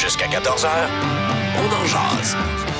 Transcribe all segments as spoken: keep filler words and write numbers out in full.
Jusqu'à quatorze heures, on en jase.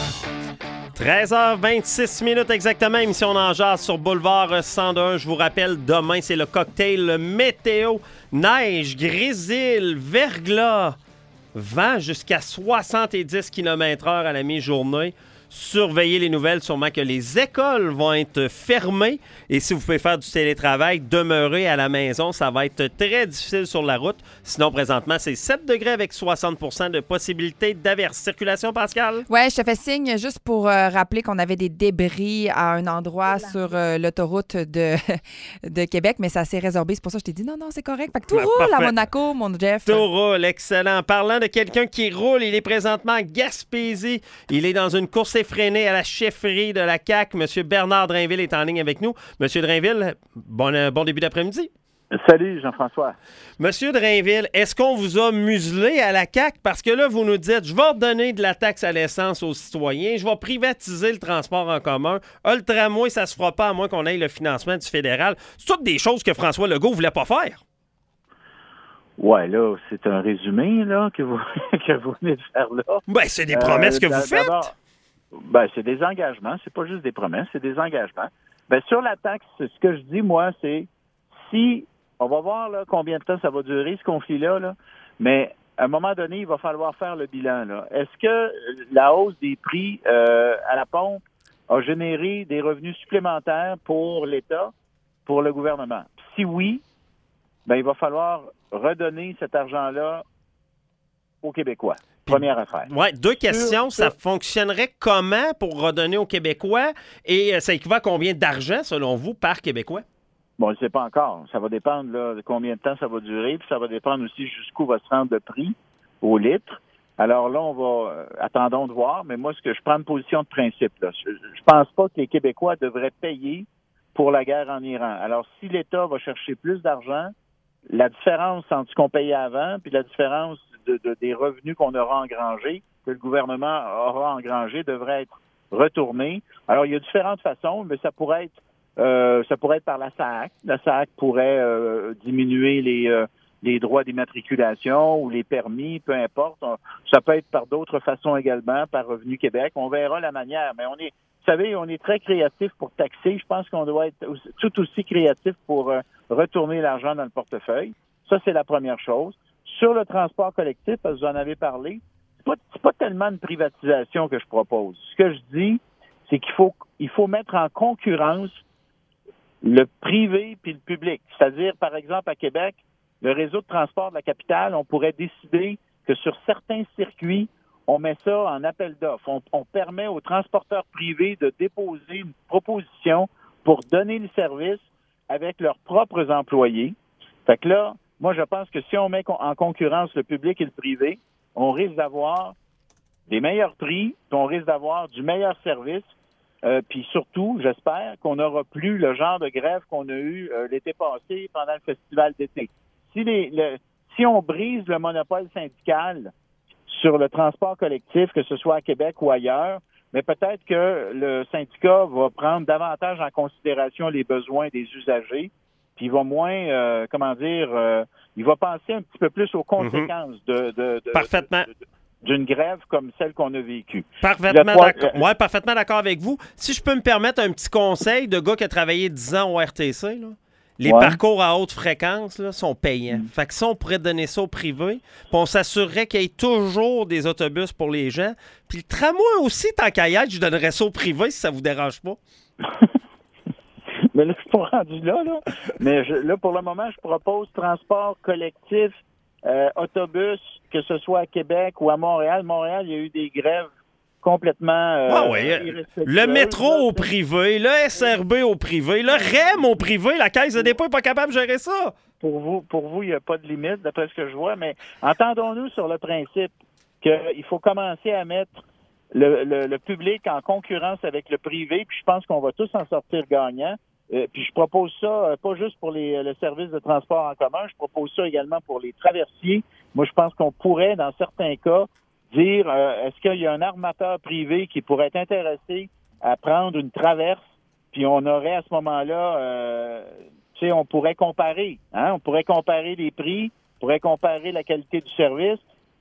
treize heures vingt-six minutes exactement, émission en jase sur Boulevard cent un. Je vous rappelle, demain, c'est le cocktail météo. Neige, grésil, verglas, vent jusqu'à soixante-dix kilomètres heure à la mi-journée. Surveillez les nouvelles, sûrement que les écoles vont être fermées. Et si vous pouvez faire du télétravail, demeurez à la maison. Ça va être très difficile sur la route. Sinon, présentement, c'est sept degrés avec soixante pour cent de possibilité d'averse. Circulation, Pascal? Oui, je te fais signe juste pour euh, rappeler qu'on avait des débris à un endroit sur euh, l'autoroute de, de Québec, mais ça s'est résorbé. C'est pour ça que je t'ai dit non, non, c'est correct. Fait que tout Ben, roule parfait. à Monaco, mon Jeff. Tout roule, excellent. Parlant de quelqu'un qui roule, il est présentement à Gaspésie. Il est dans une course effrénée à la chefferie de la C A Q. Monsieur Bernard Drainville est en ligne avec nous. Monsieur Drainville, bon, euh, bon début d'après-midi. Salut, Jean-François. Monsieur Drainville, est-ce qu'on vous a muselé à la C A Q? Parce que là, vous nous dites, je vais redonner de la taxe à l'essence aux citoyens, je vais privatiser le transport en commun. Ah, le tramway, ça se fera pas à moins qu'on ait le financement du fédéral. C'est toutes des choses que François Legault voulait pas faire. Ouais, là, c'est un résumé là que vous, que vous venez de faire là. Ben, c'est des promesses Euh, que vous faites. d'abord, Ben, c'est des engagements. C'est pas juste des promesses, c'est des engagements. Ben, sur la taxe, ce que je dis, moi, c'est si on va voir là, combien de temps ça va durer, ce conflit-là, là, mais à un moment donné, il va falloir faire le bilan. Là. Est-ce que la hausse des prix euh, à la pompe a généré des revenus supplémentaires pour l'État, pour le gouvernement? Si oui, ben, il va falloir redonner cet argent-là aux Québécois. Première affaire. Oui, deux questions. Sur- Ça fonctionnerait comment pour redonner aux Québécois et euh, ça équivaut à combien d'argent, selon vous, par Québécois? Bon, on ne sait pas encore. Ça va dépendre là, de combien de temps ça va durer, puis ça va dépendre aussi jusqu'où va se rendre le prix au litre. Alors là, on va euh, attendons de voir, mais moi, ce que je prends une position de principe, là, je, je pense pas que les Québécois devraient payer pour la guerre en Iran. Alors, si l'État va chercher plus d'argent, la différence entre ce qu'on payait avant puis la différence de, de- des revenus qu'on aura engrangés, que le gouvernement aura engrangés, devrait être retournée. Alors, il y a différentes façons, mais ça pourrait être euh, ça pourrait être par la S A A C. La S A A C pourrait euh, diminuer les euh, les droits d'immatriculation ou les permis, peu importe. On- ça peut être par d'autres façons également, par Revenu Québec. On verra la manière, mais on est vous savez, on est très créatif pour taxer. Je pense qu'on doit être aussi- tout aussi créatif pour euh, retourner l'argent dans le portefeuille. Ça, c'est la première chose. Sur le transport collectif, parce que vous en avez parlé, c'est pas, c'est pas tellement une privatisation que je propose. Ce que je dis, c'est qu'il faut, il faut mettre en concurrence le privé puis le public. C'est-à-dire, par exemple, à Québec, le réseau de transport de la capitale, on pourrait décider que sur certains circuits, on met ça en appel d'offres. On, on permet aux transporteurs privés de déposer une proposition pour donner le service avec leurs propres employés. Fait que là, moi, je pense que si on met en concurrence le public et le privé, on risque d'avoir des meilleurs prix, puis on risque d'avoir du meilleur service, euh, puis surtout, j'espère qu'on n'aura plus le genre de grève qu'on a eu euh, l'été passé pendant le festival d'été. Si, les, le, si on brise le monopole syndical sur le transport collectif, que ce soit à Québec ou ailleurs, mais peut-être que le syndicat va prendre davantage en considération les besoins des usagers, puis il va moins, euh, comment dire, euh, il va penser un petit peu plus aux conséquences mm-hmm. de, de, de, Parfaitement. de, de, d'une grève comme celle qu'on a vécue. Parfaitement d'accord. Euh, ouais, parfaitement d'accord avec vous. Si je peux me permettre un petit conseil de gars qui a travaillé dix ans au R T C, là. Les ouais. parcours à haute fréquence là, sont payants. Mm. Fait que ça, on pourrait donner ça au privé, puis on s'assurerait qu'il y ait toujours des autobus pour les gens. Puis le tramway aussi, tant qu'à y être, je donnerais ça au privé si ça vous dérange pas. Mais là, je suis pas rendu là, là. Mais je, là, pour le moment, je propose transport collectif, euh, autobus, que ce soit à Québec ou à Montréal. Montréal, il y a eu des grèves complètement euh, ah ouais. Le métro là, au privé, le S R B au privé, le R E M au privé, la Caisse de dépôt n'est pas capable de gérer ça. Pour vous, pour vous, il n'y a pas de limite, d'après ce que je vois, mais entendons-nous sur le principe qu'il faut commencer à mettre le, le, le public en concurrence avec le privé, puis je pense qu'on va tous en sortir gagnants. Euh, puis je propose ça, euh, pas juste pour les, le service de transport en commun, je propose ça également pour les traversiers. Moi, je pense qu'on pourrait, dans certains cas, dire euh, est-ce qu'il y a un armateur privé qui pourrait être intéressé à prendre une traverse, puis on aurait à ce moment-là, euh, tu sais, on pourrait comparer, hein, on pourrait comparer les prix, on pourrait comparer la qualité du service,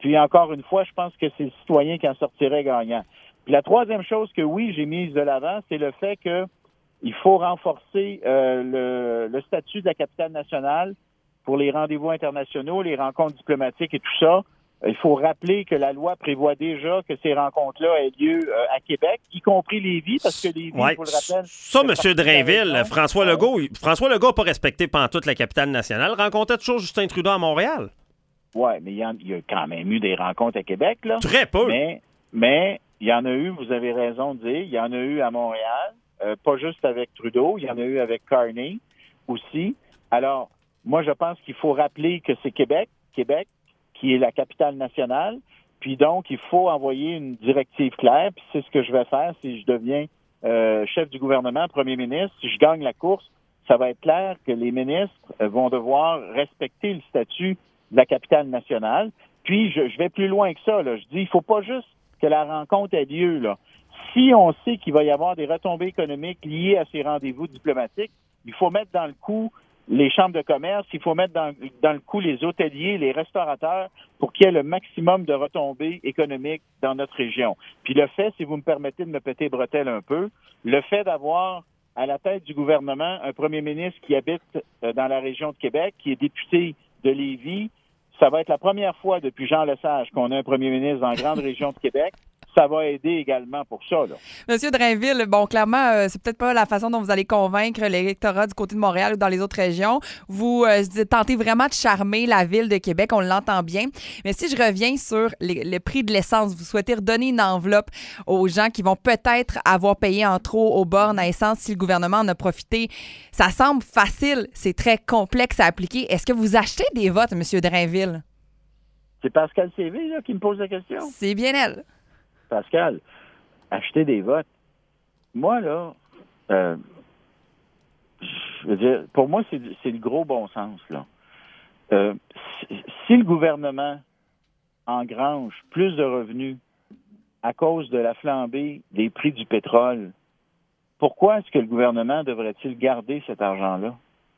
Puis encore une fois, je pense que c'est le citoyen qui en sortirait gagnant. Puis la troisième chose que oui, j'ai mise de l'avant, c'est le fait que il faut renforcer euh, le, le statut de la capitale nationale pour les rendez-vous internationaux, les rencontres diplomatiques et tout ça. Il faut rappeler que la loi prévoit déjà que ces rencontres-là aient lieu euh, à Québec, y compris Lévis, parce que Lévis, ouais. je vous le rappelle... Ça, M. Drainville, François ouais. Legault, François Legault n'a pas respecté pantoute la capitale nationale, rencontrait toujours Justin Trudeau à Montréal. Oui, mais il y, en, il y a quand même eu des rencontres à Québec, là. Très peu. Mais, mais il y en a eu, vous avez raison de dire, il y en a eu à Montréal, euh, pas juste avec Trudeau, il y en a eu avec Carney aussi. Alors, moi, je pense qu'il faut rappeler que c'est Québec, Québec, qui est la capitale nationale, puis donc, il faut envoyer une directive claire, puis c'est ce que je vais faire si je deviens euh, chef du gouvernement, premier ministre, si je gagne la course, ça va être clair que les ministres vont devoir respecter le statut de la capitale nationale. Puis, je, je vais plus loin que ça, là. Je dis, il faut pas juste que la rencontre ait lieu, là. Si on sait qu'il va y avoir des retombées économiques liées à ces rendez-vous diplomatiques, il faut mettre dans le coup les chambres de commerce, il faut mettre dans, dans le coup les hôteliers, les restaurateurs pour qu'il y ait le maximum de retombées économiques dans notre région. Puis le fait, si vous me permettez de me péter bretelles un peu, le fait d'avoir à la tête du gouvernement un premier ministre qui habite dans la région de Québec, qui est député de Lévis, ça va être la première fois depuis Jean Lesage qu'on a un premier ministre dans la grande région de Québec. Ça va aider également pour ça, là. Monsieur Drainville, bon, clairement, euh, c'est peut-être pas la façon dont vous allez convaincre l'électorat du côté de Montréal ou dans les autres régions. Vous euh, tentez vraiment de charmer la ville de Québec, on l'entend bien. Mais si je reviens sur les, le prix de l'essence, vous souhaitez redonner une enveloppe aux gens qui vont peut-être avoir payé en trop aux bornes à essence si le gouvernement en a profité. Ça semble facile, c'est très complexe à appliquer. Est-ce que vous achetez des votes, Monsieur Drainville? C'est Pascal C V là, qui me pose la question. C'est bien elle. Pascal, acheter des votes. Moi, là, euh, je veux dire, pour moi, c'est, c'est le gros bon sens, là. Euh, si, si le gouvernement engrange plus de revenus à cause de la flambée des prix du pétrole, pourquoi est-ce que le gouvernement devrait-il garder cet argent-là?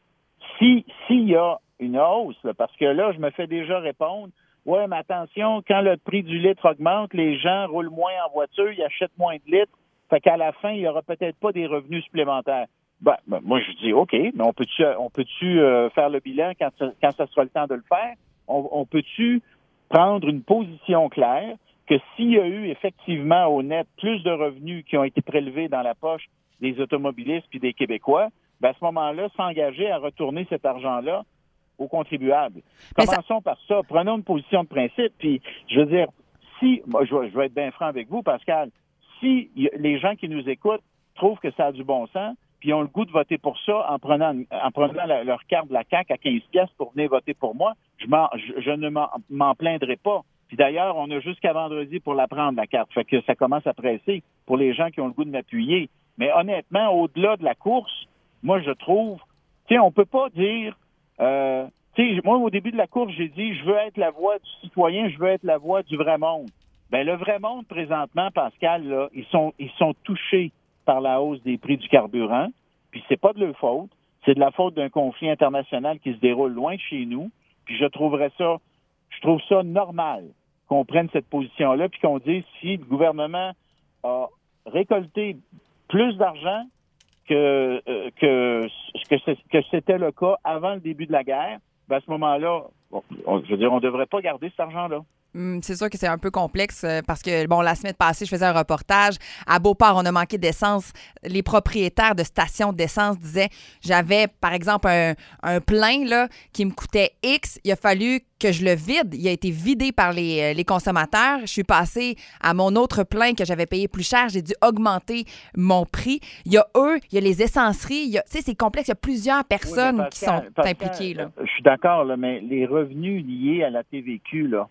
Si, s'il y a une hausse, là, parce que là, je me fais déjà répondre, ouais, mais attention, quand le prix du litre augmente, les gens roulent moins en voiture, ils achètent moins de litres, fait qu'à la fin, il n'y aura peut-être pas des revenus supplémentaires. Ben, ben moi, je dis, OK, mais on peut-tu, on peut-tu euh, faire le bilan quand ça, quand ça sera le temps de le faire? On, on peut-tu prendre une position claire que s'il y a eu effectivement au net plus de revenus qui ont été prélevés dans la poche des automobilistes puis des Québécois, ben à ce moment-là, s'engager à retourner cet argent-là aux contribuables. Commençons ça... par ça. Prenons une position de principe. Puis, je veux dire, si, moi, je vais, je vais être bien franc avec vous, Pascal, si y, les gens qui nous écoutent trouvent que ça a du bon sens, puis ont le goût de voter pour ça en prenant, en prenant la, leur carte de la C A Q à quinze piastres pour venir voter pour moi, je, m'en, je, je ne m'en, m'en plaindrai pas. Puis d'ailleurs, on a jusqu'à vendredi pour la prendre, la carte. Fait que ça commence à presser pour les gens qui ont le goût de m'appuyer. Mais honnêtement, au-delà de la course, moi, je trouve, tu sais, on peut pas dire... Euh, tu sais, moi, au début de la course, j'ai dit, je veux être la voix du citoyen, je veux être la voix du vrai monde. Ben, le vrai monde, présentement, Pascal, là, ils sont, ils sont touchés par la hausse des prix du carburant. Puis c'est pas de leur faute. C'est de la faute d'un conflit international qui se déroule loin de chez nous. Puis je trouverais ça, je trouve ça normal qu'on prenne cette position-là puis qu'on dise si le gouvernement a récolté plus d'argent que, euh, que, que, c'est, que c'était le cas avant le début de la guerre, ben à ce moment-là, bon, on, je veux dire, on ne devrait pas garder cet argent-là. C'est sûr que c'est un peu complexe parce que, bon, la semaine passée, je faisais un reportage. À Beauport, on a manqué d'essence. Les propriétaires de stations d'essence disaient, j'avais, par exemple, un, un plein là, qui me coûtait X. Il a fallu que je le vide. Il a été vidé par les, les consommateurs. Je suis passée à mon autre plein que j'avais payé plus cher. J'ai dû augmenter mon prix. Il y a eux, il y a les essenceries. Tu sais, c'est complexe. Il y a plusieurs personnes oui, Pascal, qui sont Pascal, impliquées. Là. Je suis d'accord, là, mais les revenus liés à la T V Q, là,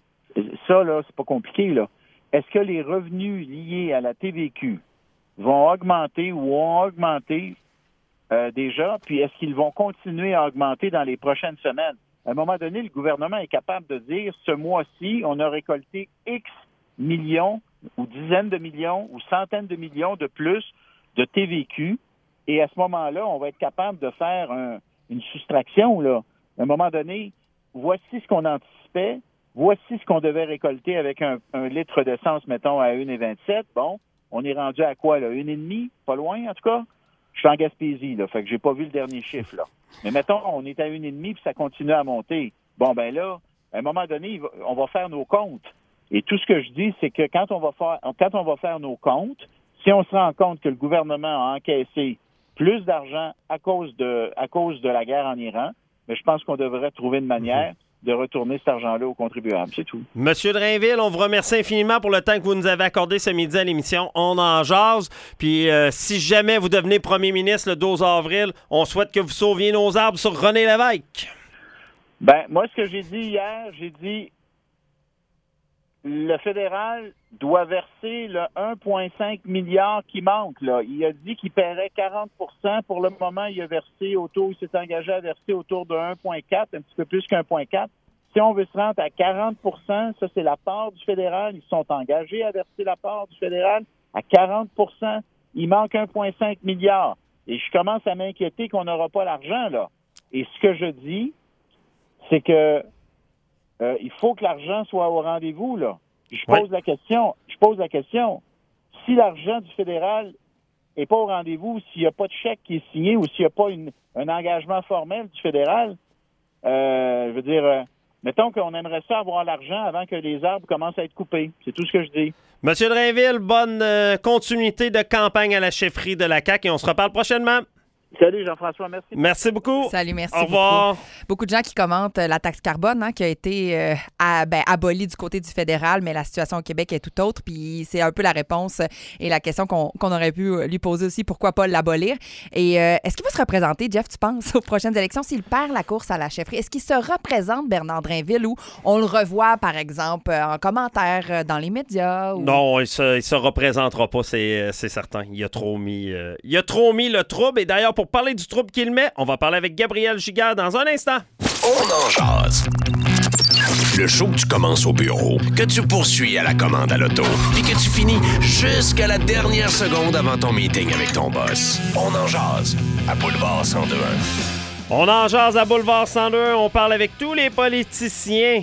ça, là, c'est pas compliqué, là. Est-ce que les revenus liés à la T V Q vont augmenter ou ont augmenté euh, déjà, puis est-ce qu'ils vont continuer à augmenter dans les prochaines semaines? À un moment donné, le gouvernement est capable de dire, ce mois-ci, on a récolté X millions ou dizaines de millions ou centaines de millions de plus de T V Q, et à ce moment-là, on va être capable de faire un, une soustraction, là. À un moment donné, voici ce qu'on anticipait. voici ce qu'on devait récolter avec un, un litre d'essence, mettons, à un virgule vingt-sept. Bon, on est rendu à quoi, là? un virgule cinq? Pas loin, en tout cas? Je suis en Gaspésie, là, fait que j'ai pas vu le dernier chiffre, là. Mais mettons, on est à un virgule cinq, puis ça continue à monter. Bon, ben là, à un moment donné, on va faire nos comptes. Et tout ce que je dis, c'est que quand on va faire, quand on va faire nos comptes, si on se rend compte que le gouvernement a encaissé plus d'argent à cause de, à cause de la guerre en Iran, mais je pense qu'on devrait trouver une manière de retourner cet argent-là aux contribuables. C'est tout. Monsieur Drainville, on vous remercie infiniment pour le temps que vous nous avez accordé ce midi à l'émission On en jase. Puis euh, si jamais vous devenez premier ministre le douze avril, on souhaite que vous sauviez nos arbres sur René Lévesque. Ben, moi, ce que j'ai dit hier, j'ai dit le fédéral doit verser le un virgule cinq milliard qui manque. Là. Il a dit qu'il paierait quarante pour cent. Pour le moment, il a versé autour, il s'est engagé à verser autour de un virgule quatre, un petit peu plus qu'un virgule quatre. Si on veut se rendre à quarante pour cent, ça, c'est la part du fédéral. Ils sont engagés à verser la part du fédéral à quarante pour cent. Il manque un virgule cinq milliard. Et je commence à m'inquiéter qu'on n'aura pas l'argent, là. Et ce que je dis, c'est que euh, il faut que l'argent soit au rendez-vous, là. Je pose ouais. la question, je pose la question. Si l'argent du fédéral n'est pas au rendez-vous, s'il n'y a pas de chèque qui est signé ou s'il n'y a pas une, un engagement formel du fédéral, euh, je veux dire, euh, mettons qu'on aimerait ça avoir l'argent avant que les arbres commencent à être coupés. C'est tout ce que je dis. Monsieur Drainville, bonne euh, continuité de campagne à la chefferie de la C A Q et on se reparle prochainement. Salut Jean-François, merci. Merci beaucoup. Salut, merci Au revoir. Beaucoup. Beaucoup de gens qui commentent la taxe carbone hein, qui a été euh, à, ben, abolie du côté du fédéral, mais la situation au Québec est tout autre. Puis c'est un peu la réponse et la question qu'on, qu'on aurait pu lui poser aussi, pourquoi pas l'abolir. Et euh, est-ce qu'il va se représenter, Jeff, tu penses, aux prochaines élections, s'il perd la course à la chefferie? Est-ce qu'il se représente, Bernard Drainville, ou on le revoit, par exemple, en commentaire dans les médias? Ou... Non, il se, il se représentera pas, c'est, c'est certain. Il a trop mis, euh, il a trop mis le trouble. Et d'ailleurs, pour Pour parler du trouble qu'il met, on va parler avec Gabriel Giguère dans un instant. On en jase. Le show que tu commences au bureau, que tu poursuis à la commande à l'auto, puis que tu finis jusqu'à la dernière seconde avant ton meeting avec ton boss. On en jase à Boulevard cent deux un. On en jase à Boulevard cent deux un. On parle avec tous les politiciens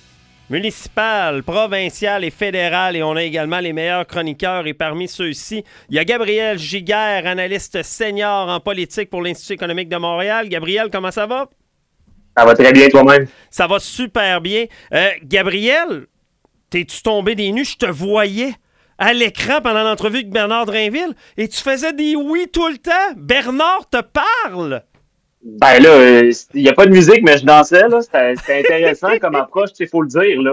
municipal, provincial et fédéral. Et on a également les meilleurs chroniqueurs. Et parmi ceux-ci, il y a Gabriel Giguère, analyste senior en politique pour l'Institut économique de Montréal. Gabriel, comment ça va? Ça va très bien, toi-même. Ça va super bien. Euh, Gabriel, t'es-tu tombé des nues? Je te voyais à l'écran pendant l'entrevue avec Bernard Drainville et tu faisais des oui tout le temps. Bernard te parle! Ben là, il euh, n'y a pas de musique, mais je dansais, là. C'était, c'était intéressant comme approche, il faut le dire, là.